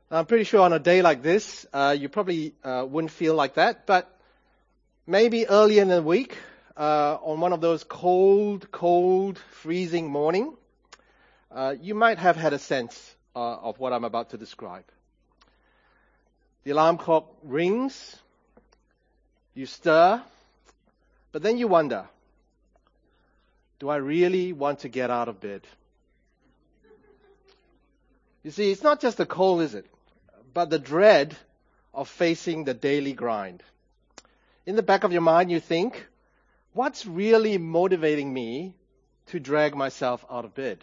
I'm pretty sure on a day like this, you probably wouldn't feel like that, but maybe earlier in the week, on one of those cold, freezing morning, you might have had a sense of what I'm about to describe. The alarm clock rings, you stir, but then you wonder, do I really want to get out of bed? You see, it's not just the cold, is it? But the dread of facing the daily grind. In the back of your mind, you think, what's really motivating me to drag myself out of bed?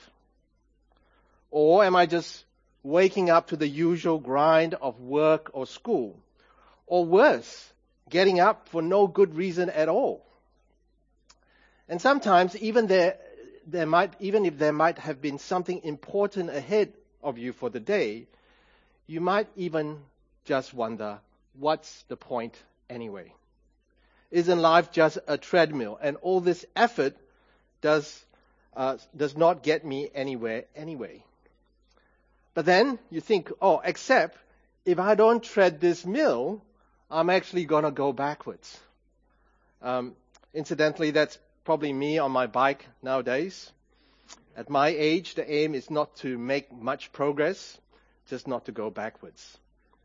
Or am I just waking up to the usual grind of work or school? Or worse, getting up for no good reason at all? And sometimes, even if there might have been something important ahead of you for the day, you might even just wonder, what's the point anyway? Isn't life just a treadmill? And all this effort does not get me anywhere anyway. But then you think, except if I don't tread this mill, I'm actually going to go backwards. Incidentally, that's probably me on my bike nowadays. At my age, the aim is not to make much progress, just not to go backwards.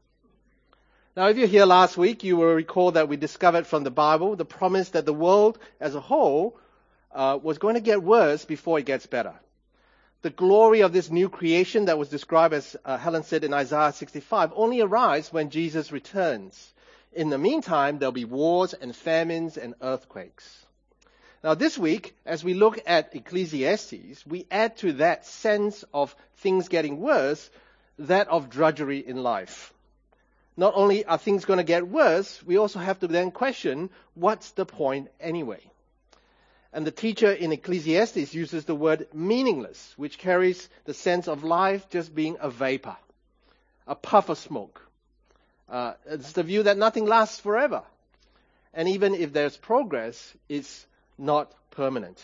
Now, if you're here last week, you will recall that we discovered from the Bible the promise that the world as a whole was going to get worse before it gets better. The glory of this new creation that was described, as Helen said in Isaiah 65, only arrives when Jesus returns. In the meantime, there'll be wars and famines and earthquakes. Now, this week, as we look at Ecclesiastes, we add to that sense of things getting worse, that of drudgery in life. Not only are things going to get worse, we also have to then question, what's the point anyway? And the teacher in Ecclesiastes uses the word meaningless, which carries the sense of life just being a vapor, a puff of smoke. It's the view that nothing lasts forever. And even if there's progress, it's not permanent.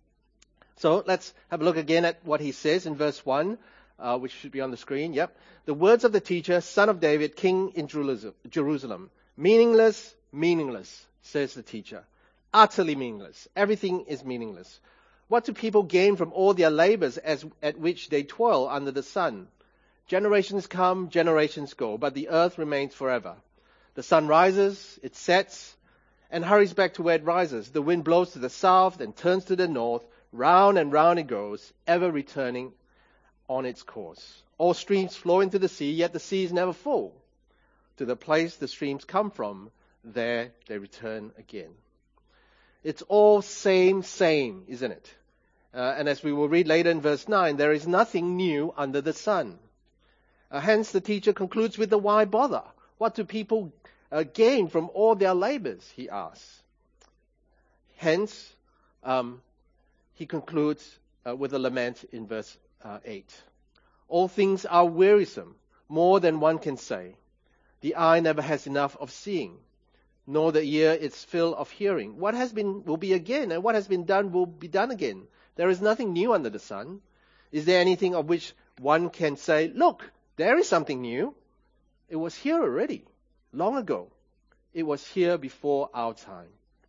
So let's have a look again at what he says in verse 1, which should be on the screen. Yep. The words of the teacher, son of David, king in Jerusalem. Meaningless, says the teacher. Utterly meaningless. Everything is meaningless. What do people gain from all their labors at which they toil under the sun? Generations come, generations go, but the earth remains forever. The sun rises, it sets, and hurries back to where it rises. The wind blows to the south and turns to the north. Round and round it goes, ever returning on its course. All streams flow into the sea, yet the sea is never full. To the place the streams come from, there they return again. It's all same, isn't it? And as we will read later in verse 9, there is nothing new under the sun. Hence the teacher concludes with the why bother? What do people gain from all their labors, he asks. Hence, he concludes with a lament in verse 8. All things are wearisome, more than one can say. The eye never has enough of seeing, nor the ear its fill of hearing. What has been will be again, and what has been done will be done again. There is nothing new under the sun. Is there anything of which one can say, look, there is something new? It was here already. Long ago. It was here before our time.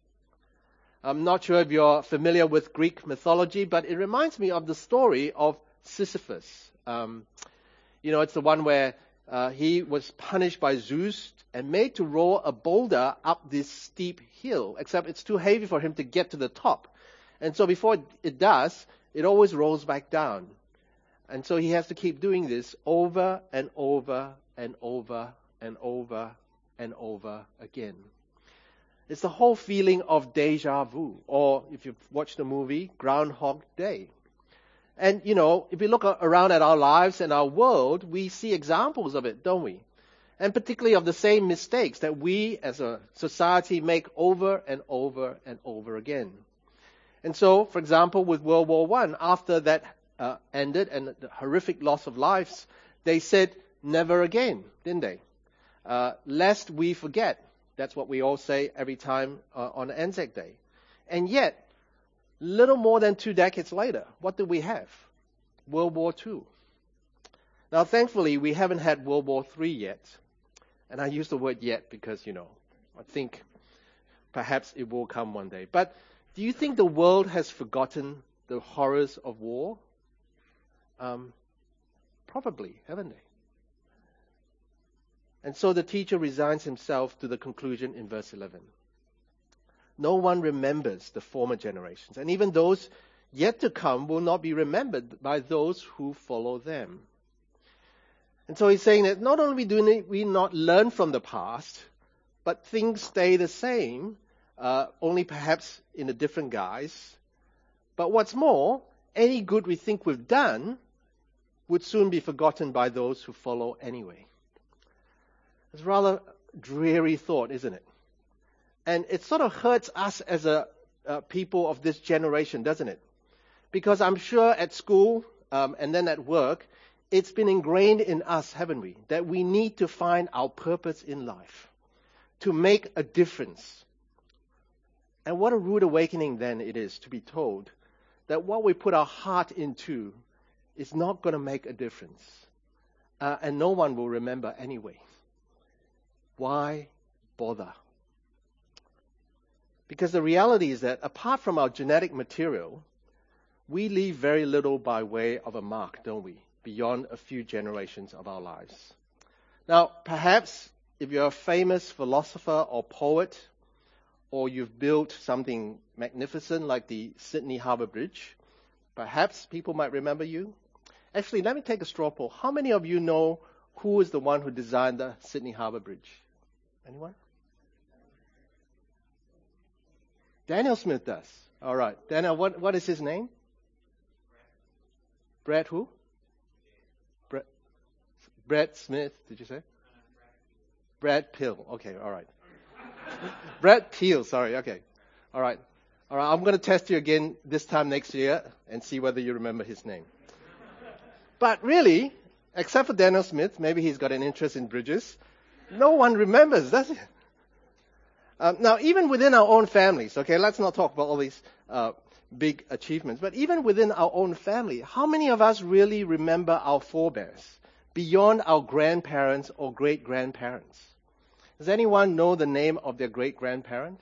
I'm not sure if you're familiar with Greek mythology, but it reminds me of the story of Sisyphus. It's the one where he was punished by Zeus and made to roll a boulder up this steep hill, except it's too heavy for him to get to the top. And so before it does, it always rolls back down. And so he has to keep doing this over and over and over and over and over again. It's the whole feeling of deja vu, or if you've watched the movie, Groundhog Day. And, if we look around at our lives and our world, we see examples of it, don't we? And particularly of the same mistakes that we as a society make over and over and over again. And so, for example, with World War I, after that ended and the horrific loss of lives, they said, never again, didn't they? Lest we forget. That's what we all say every time on Anzac Day. And yet, little more than 2 decades later, what do we have? World War II. Now, thankfully, we haven't had World War III yet. And I use the word yet because, I think perhaps it will come one day. But do you think the world has forgotten the horrors of war? Probably, haven't they? And so the teacher resigns himself to the conclusion in verse 11. No one remembers the former generations, and even those yet to come will not be remembered by those who follow them. And so he's saying that not only do we not learn from the past, but things stay the same, only perhaps in a different guise. But what's more, any good we think we've done would soon be forgotten by those who follow anyway. It's a rather dreary thought, isn't it? And it sort of hurts us as a people of this generation, doesn't it? Because I'm sure at school and then at work, it's been ingrained in us, haven't we, that we need to find our purpose in life, to make a difference. And what a rude awakening then it is to be told that what we put our heart into is not going to make a difference. And no one will remember anyway. Why bother? Because the reality is that apart from our genetic material, we leave very little by way of a mark, don't we? Beyond a few generations of our lives. Now, perhaps if you're a famous philosopher or poet, or you've built something magnificent like the Sydney Harbour Bridge, perhaps people might remember you. Actually, let me take a straw poll. How many of you know who is the one who designed the Sydney Harbour Bridge? Anyone? Daniel Smith does. All right. Daniel, what is his name? Brad who? Brad Smith, did you say? Brad Pill. Okay, all right. Brad Peel, sorry, okay. All right. I'm going to test you again this time next year and see whether you remember his name. But really, except for Daniel Smith, maybe he's got an interest in bridges, no one remembers, does it? Now, even within our own families, okay, let's not talk about all these big achievements, but even within our own family, how many of us really remember our forebears beyond our grandparents or great-grandparents? Does anyone know the name of their great-grandparent?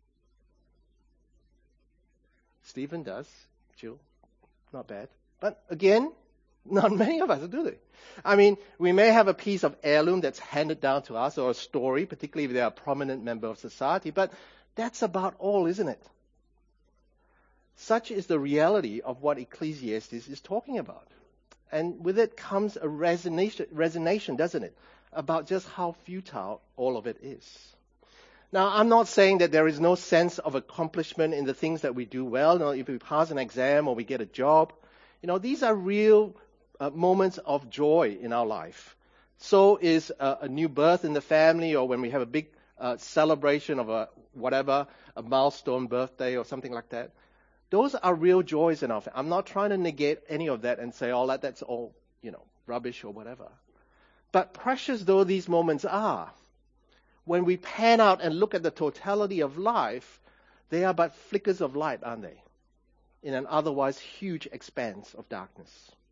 Stephen does. Jill, not bad. But again, not many of us do they? I mean, we may have a piece of heirloom that's handed down to us or a story, particularly if they're a prominent member of society, but that's about all, isn't it? Such is the reality of what Ecclesiastes is talking about. And with it comes a resignation, doesn't it, about just how futile all of it is. Now, I'm not saying that there is no sense of accomplishment in the things that we do well. You know, if we pass an exam or we get a job, these are real moments of joy in our life. So is a new birth in the family, or when we have a big celebration of a milestone birthday or something like that. Those are real joys in our family. I'm not trying to negate any of that and say, that's all, rubbish or whatever. But precious though these moments are, when we pan out and look at the totality of life, they are but flickers of light, aren't they? In an otherwise huge expanse of darkness.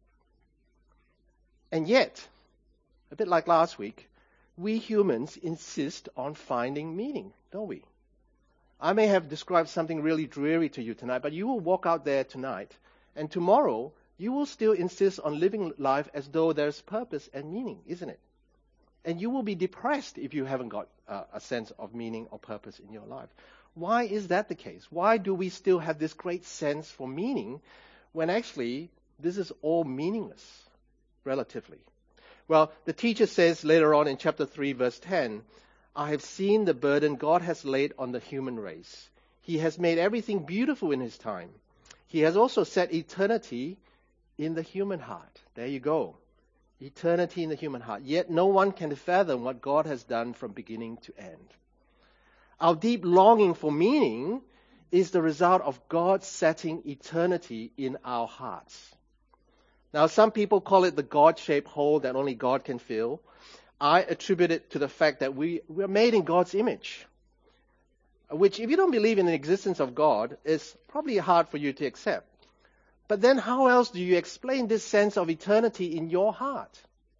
And yet, a bit like last week, we humans insist on finding meaning, don't we? I may have described something really dreary to you tonight, but you will walk out there tonight, and tomorrow you will still insist on living life as though there's purpose and meaning, isn't it? And you will be depressed if you haven't got a sense of meaning or purpose in your life. Why is that the case? Why do we still have this great sense for meaning when actually this is all meaningless, relatively? Well, the teacher says later on in chapter 3, verse 10, I have seen the burden God has laid on the human race. He has made everything beautiful in his time. He has also set eternity in the human heart. There you go. Eternity in the human heart. Yet no one can fathom what God has done from beginning to end. Our deep longing for meaning is the result of God setting eternity in our hearts. Now, some people call it the God-shaped hole that only God can fill. I attribute it to the fact that we're made in God's image, which, if you don't believe in the existence of God, is probably hard for you to accept. But then how else do you explain this sense of eternity in your heart?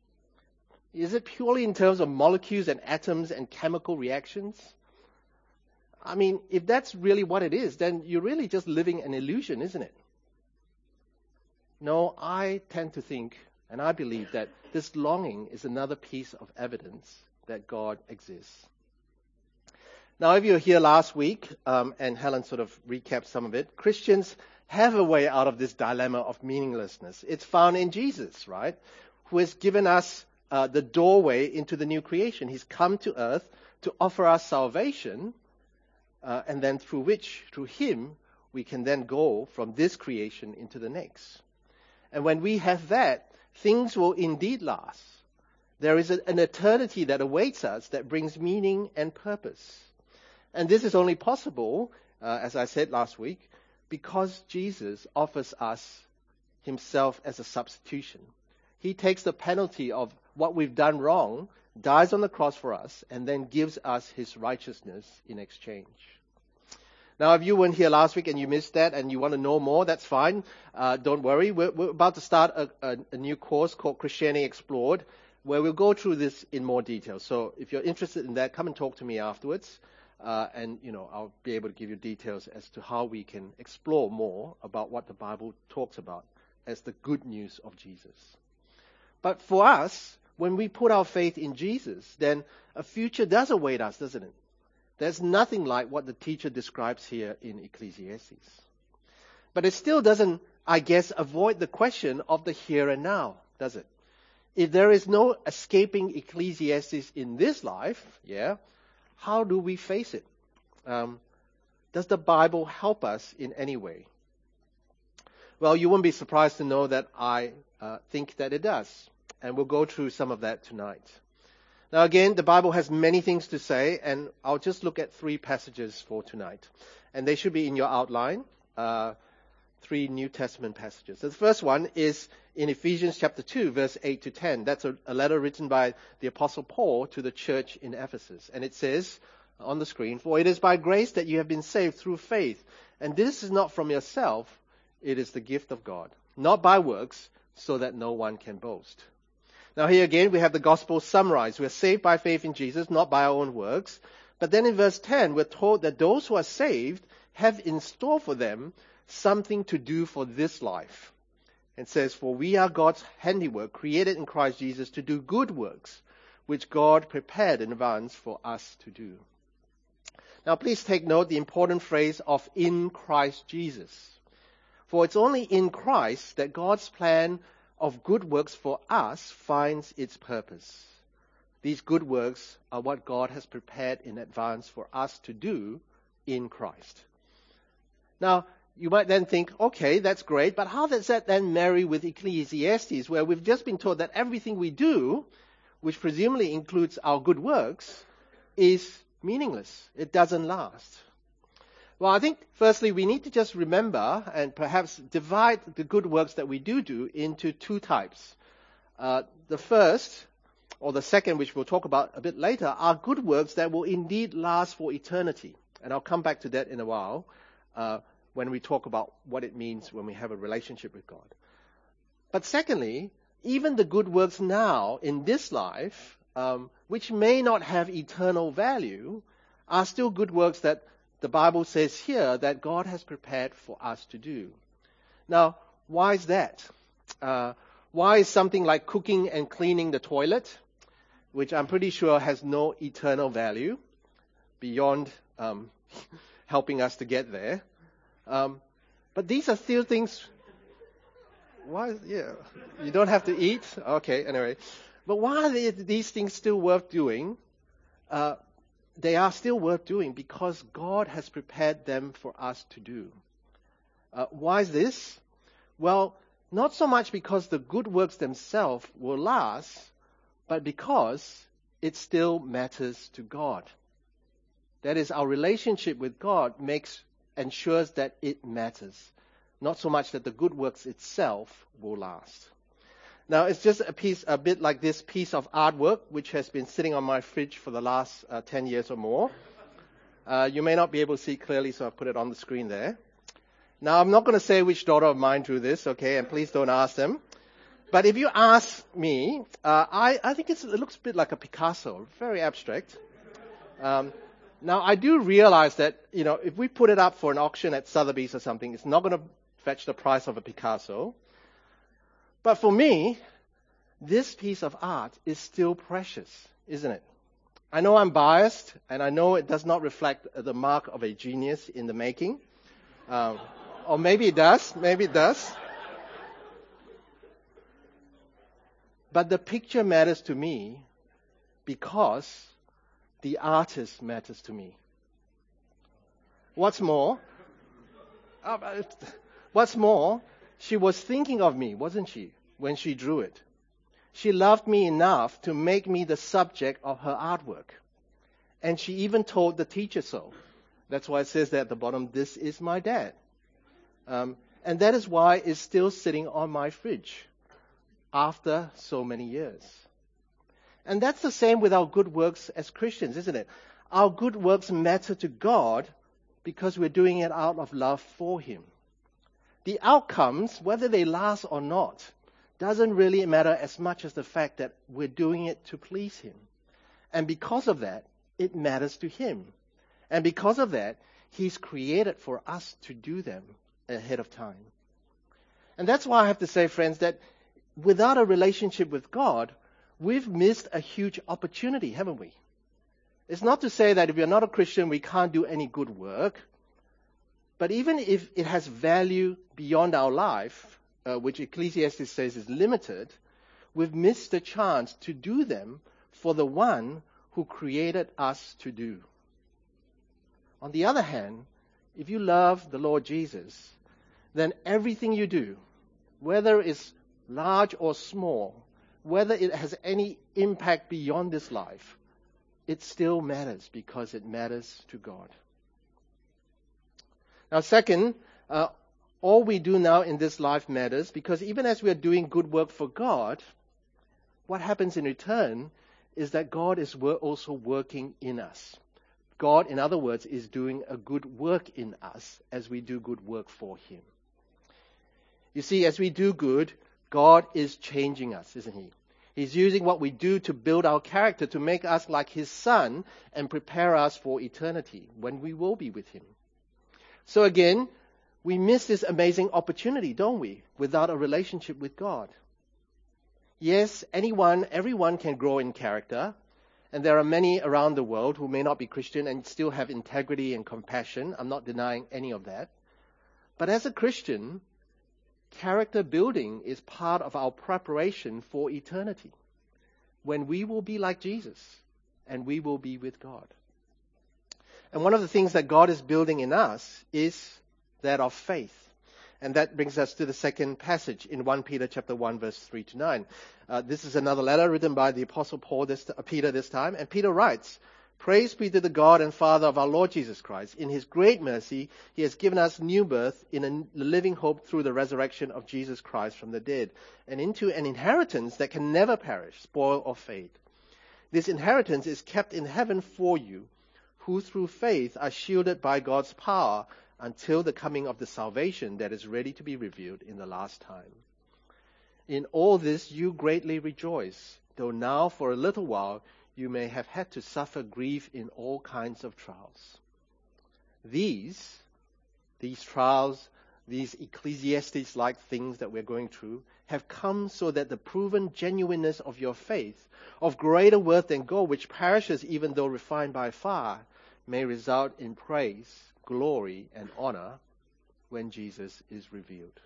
Is it purely in terms of molecules and atoms and chemical reactions? I mean, if that's really what it is, then you're really just living an illusion, isn't it? No, I tend to think, and I believe that this longing is another piece of evidence that God exists. Now, if you were here last week, and Helen sort of recapped some of it, Christians have a way out of this dilemma of meaninglessness. It's found in Jesus, right? Who has given us the doorway into the new creation. He's come to earth to offer us salvation, and then through Him, we can then go from this creation into the next. And when we have that, things will indeed last. There is an eternity that awaits us that brings meaning and purpose. And this is only possible, as I said last week, because Jesus offers us himself as a substitution. He takes the penalty of what we've done wrong, dies on the cross for us, and then gives us his righteousness in exchange. Now, if you weren't here last week and you missed that and you want to know more, that's fine. Don't worry. We're about to start a new course called Christianity Explored, where we'll go through this in more detail. So if you're interested in that, come and talk to me afterwards. And I'll be able to give you details as to how we can explore more about what the Bible talks about as the good news of Jesus. But for us, when we put our faith in Jesus, then a future does await us, doesn't it? There's nothing like what the teacher describes here in Ecclesiastes. But it still doesn't, I guess, avoid the question of the here and now, does it? If there is no escaping Ecclesiastes in this life, how do we face it? Does the Bible help us in any way? Well, you won't be surprised to know that I think that it does. And we'll go through some of that tonight. Now again, the Bible has many things to say, and I'll just look at 3 passages for tonight. And they should be in your outline, 3 New Testament passages. So the first one is in Ephesians chapter 2, verse 8 to 10. That's a letter written by the Apostle Paul to the church in Ephesus. And it says on the screen, "For it is by grace that you have been saved through faith. And this is not from yourself, it is the gift of God, not by works, so that no one can boast." Now here again, we have the gospel summarized. We're saved by faith in Jesus, not by our own works. But then in verse 10, we're told that those who are saved have in store for them something to do for this life. It says, "For we are God's handiwork, created in Christ Jesus to do good works, which God prepared in advance for us to do." Now please take note the important phrase of "in Christ Jesus." For it's only in Christ that God's plan of good works for us finds its purpose. These good works are what God has prepared in advance for us to do in Christ. Now, you might then think, okay, that's great, but how does that then marry with Ecclesiastes, where we've just been told that everything we do, which presumably includes our good works, is meaningless. It doesn't last. Well, I think, firstly, we need to just remember and perhaps divide the good works that we do into 2 types. The first, or the second, which we'll talk about a bit later, are good works that will indeed last for eternity. And I'll come back to that in a while when we talk about what it means when we have a relationship with God. But secondly, even the good works now in this life, which may not have eternal value, are still good works that the Bible says here that God has prepared for us to do. Now, why is that? Why is something like cooking and cleaning the toilet, which I'm pretty sure has no eternal value beyond helping us to get there, but these are still things. Why? Yeah, you don't have to eat. Okay, anyway, but why are these things still worth doing? They are still worth doing because God has prepared them for us to do. Why is this? Well, not so much because the good works themselves will last, but because it still matters to God. That is, our relationship with God ensures that it matters, not so much that the good works itself will last. Now, it's just a bit like this piece of artwork, which has been sitting on my fridge for the last 10 years or more. You may not be able to see clearly, so I've put it on the screen there. Now, I'm not going to say which daughter of mine drew this, okay, and please don't ask them. But if you ask me, I think it looks a bit like a Picasso, very abstract. Now, I do realize that, if we put it up for an auction at Sotheby's or something, it's not going to fetch the price of a Picasso. But for me, this piece of art is still precious, isn't it? I know I'm biased, and I know it does not reflect the mark of a genius in the making. Or maybe it does. Maybe it does. But the picture matters to me because the artist matters to me. What's more, she was thinking of me, wasn't she, when she drew it? She loved me enough to make me the subject of her artwork. And she even told the teacher so. That's why it says there at the bottom, "This is my dad." And that is why it's still sitting on my fridge after so many years. And that's the same with our good works as Christians, isn't it? Our good works matter to God because we're doing it out of love for Him. The outcomes, whether they last or not, doesn't really matter as much as the fact that we're doing it to please Him. And because of that, it matters to Him. And because of that, He's created for us to do them ahead of time. And that's why I have to say, friends, that without a relationship with God, we've missed a huge opportunity, haven't we? It's not to say that if you're not a Christian, we can't do any good work. But even if it has value beyond our life, which Ecclesiastes says is limited, we've missed the chance to do them for the one who created us to do. On the other hand, if you love the Lord Jesus, then everything you do, whether it's large or small, whether it has any impact beyond this life, it still matters because it matters to God. Now, second, all we do now in this life matters because even as we are doing good work for God, what happens in return is that God is also working in us. God, in other words, is doing a good work in us as we do good work for Him. You see, as we do good, God is changing us, isn't He? He's using what we do to build our character, to make us like His Son and prepare us for eternity when we will be with Him. So again, we miss this amazing opportunity, don't we, without a relationship with God. Yes, everyone can grow in character, and there are many around the world who may not be Christian and still have integrity and compassion. I'm not denying any of that. But as a Christian, character building is part of our preparation for eternity, when we will be like Jesus and we will be with God. And one of the things that God is building in us is that of faith. And that brings us to the second passage in 1 Peter chapter 1, verse 3 to 9. This is another letter written by the Apostle Peter this time. And Peter writes, "Praise be to the God and Father of our Lord Jesus Christ. In His great mercy, He has given us new birth in a living hope through the resurrection of Jesus Christ from the dead, and into an inheritance that can never perish, spoil, or fade. This inheritance is kept in heaven for you, who through faith are shielded by God's power until the coming of the salvation that is ready to be revealed in the last time. In all this you greatly rejoice, though now for a little while you may have had to suffer grief in all kinds of trials." These trials, these Ecclesiastes-like things that we're going through, have come so that the proven genuineness of your faith, of greater worth than gold, which perishes even though refined by fire, may result in praise, glory, and honor when Jesus is revealed.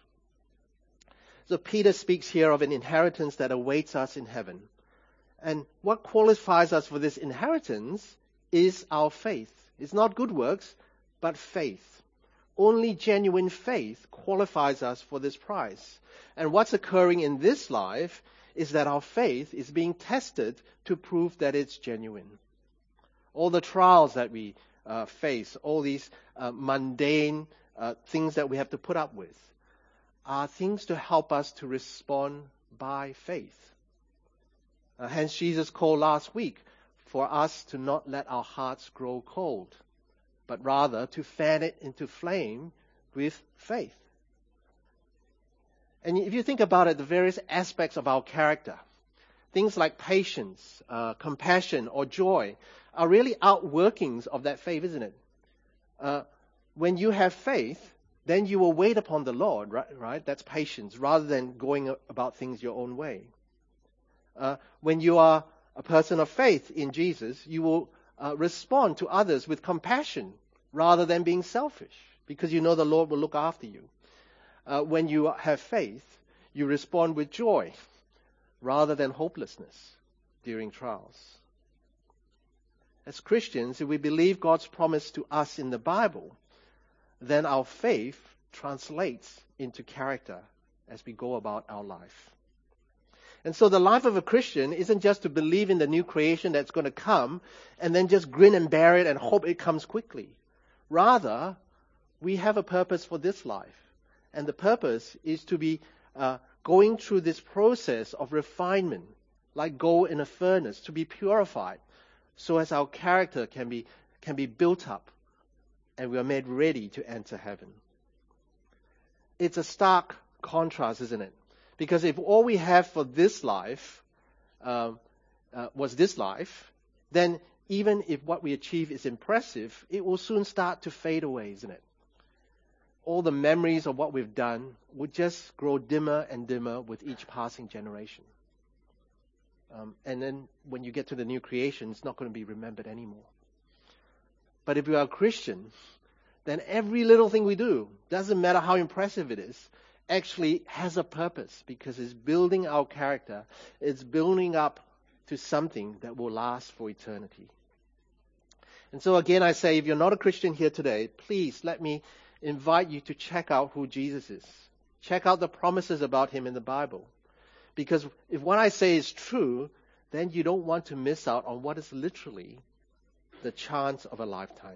So Peter speaks here of an inheritance that awaits us in heaven. And what qualifies us for this inheritance is our faith. It's not good works, but faith. Only genuine faith qualifies us for this prize. And what's occurring in this life is that our faith is being tested to prove that it's genuine. All the trials that we face, all these mundane things that we have to put up with, are things to help us to respond by faith. Hence Jesus called last week for us to not let our hearts grow cold, but rather to fan it into flame with faith. And if you think about it, the various aspects of our character, things like patience, compassion, or joy, are really outworkings of that faith, isn't it? When you have faith, then you will wait upon the Lord, right? That's patience, rather than going about things your own way. When you are a person of faith in Jesus, you will respond to others with compassion, rather than being selfish, because you know the Lord will look after you. When you have faith, you respond with joy, rather than hopelessness during trials. As Christians, if we believe God's promise to us in the Bible, then our faith translates into character as we go about our life. And so the life of a Christian isn't just to believe in the new creation that's going to come and then just grin and bear it and hope it comes quickly. Rather, we have a purpose for this life. And the purpose is to be going through this process of refinement, like gold in a furnace, to be purified, so as our character can be built up and we are made ready to enter heaven. It's a stark contrast, isn't it? Because if all we have for this life was this life, then even if what we achieve is impressive, it will soon start to fade away, isn't it? All the memories of what we've done would just grow dimmer and dimmer with each passing generation. And then when you get to the new creation, it's not going to be remembered anymore. But if we are a Christian, then every little thing we do, doesn't matter how impressive it is, actually has a purpose, because it's building our character. It's building up to something that will last for eternity. And so again, I say, if you're not a Christian here today, please let me invite you to check out who Jesus is. Check out the promises about him in the Bible. Because if what I say is true, then you don't want to miss out on what is literally the chance of a lifetime.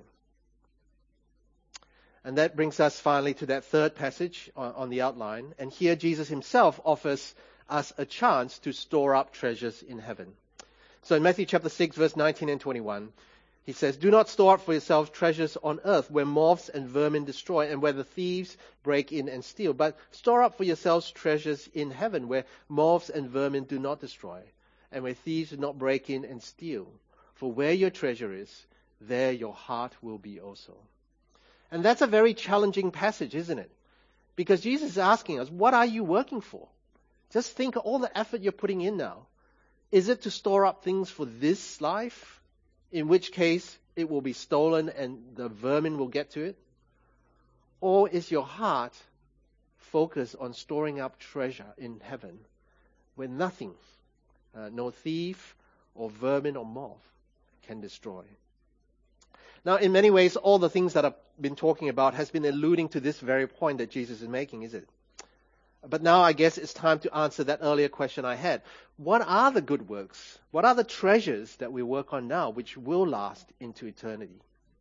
And that brings us finally to that third passage on the outline. And here Jesus himself offers us a chance to store up treasures in heaven. So in Matthew chapter 6, verse 19 and 21, he says, "Do not store up for yourselves treasures on earth, where moths and vermin destroy, and where the thieves break in and steal. But store up for yourselves treasures in heaven, where moths and vermin do not destroy, and where thieves do not break in and steal. For where your treasure is, there your heart will be also." And that's a very challenging passage, isn't it? Because Jesus is asking us, what are you working for? Just think of all the effort you're putting in now. Is it to store up things for this life, in which case it will be stolen and the vermin will get to it? Or is your heart focused on storing up treasure in heaven, where nothing, no thief or vermin or moth can destroy? Now, in many ways, all the things that I've been talking about has been alluding to this very point that Jesus is making, is it? But now I guess it's time to answer that earlier question I had. What are the good works? What are the treasures that we work on now which will last into eternity?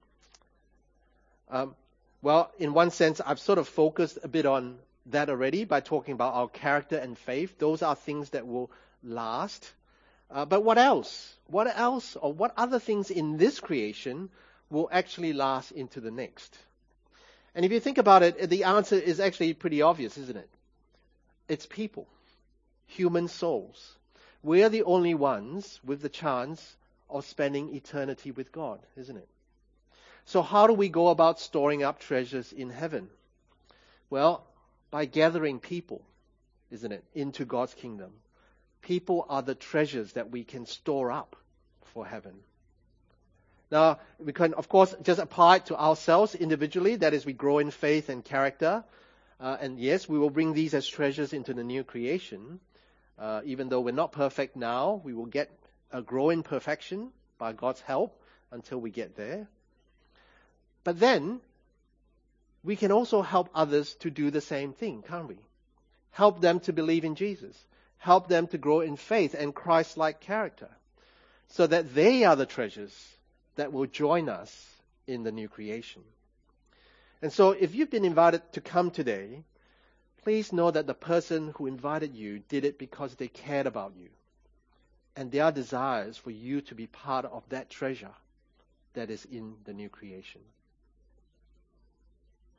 Well, in one sense, I've sort of focused a bit on that already by talking about our character and faith. Those are things that will last. But what else? What else, or what other things in this creation will actually last into the next? And if you think about it, the answer is actually pretty obvious, isn't it? It's people, human souls. We're the only ones with the chance of spending eternity with God, isn't it? So how do we go about storing up treasures in heaven? Well, by gathering people, isn't it, into God's kingdom. People are the treasures that we can store up for heaven. Now, we can, of course, just apply it to ourselves individually. That is, we grow in faith and character. And yes, we will bring these as treasures into the new creation. Even though we're not perfect now, we will grow in perfection by God's help until we get there. But then, we can also help others to do the same thing, can't we? Help them to believe in Jesus. Help them to grow in faith and Christ-like character, so that they are the treasures that will join us in the new creation. And so if you've been invited to come today, please know that the person who invited you did it because they cared about you. And their desires for you to be part of that treasure that is in the new creation.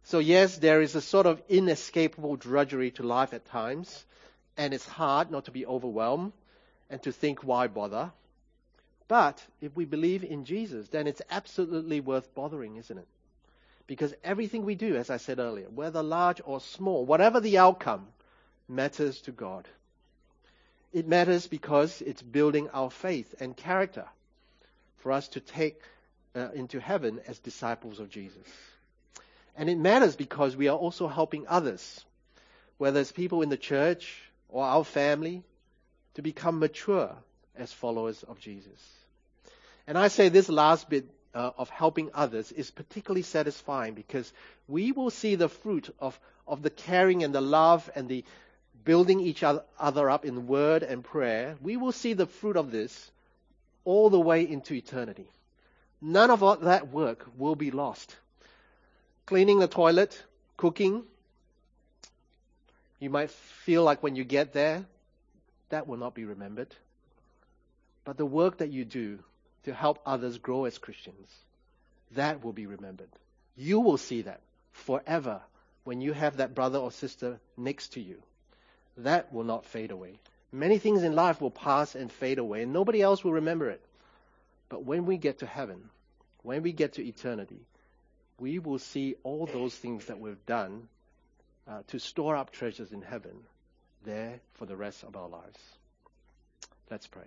So yes, there is a sort of inescapable drudgery to life at times, and it's hard not to be overwhelmed and to think, why bother? But if we believe in Jesus, then it's absolutely worth bothering, isn't it? Because everything we do, as I said earlier, whether large or small, whatever the outcome, matters to God. It matters because it's building our faith and character for us to take into heaven as disciples of Jesus. And it matters because we are also helping others, whether it's people in the church or our family, to become mature as followers of Jesus. And I say this last bit of helping others is particularly satisfying because we will see the fruit of the caring and the love and the building each other up in word and prayer. We will see the fruit of this all the way into eternity. None of all that work will be lost. Cleaning the toilet, cooking, you might feel like when you get there, that will not be remembered. But the work that you do to help others grow as Christians, that will be remembered. You will see that forever when you have that brother or sister next to you. That will not fade away. Many things in life will pass and fade away, and nobody else will remember it. But when we get to heaven, when we get to eternity, we will see all those things that we've done to store up treasures in heaven there for the rest of our lives. Let's pray.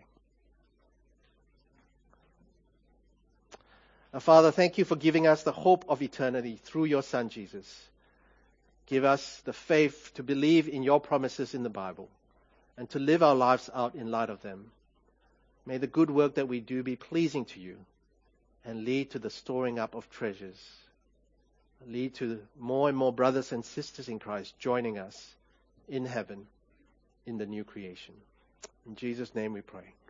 Father, thank you for giving us the hope of eternity through your Son, Jesus. Give us the faith to believe in your promises in the Bible and to live our lives out in light of them. May the good work that we do be pleasing to you and lead to the storing up of treasures. Lead to more and more brothers and sisters in Christ joining us in heaven in the new creation. In Jesus' name we pray.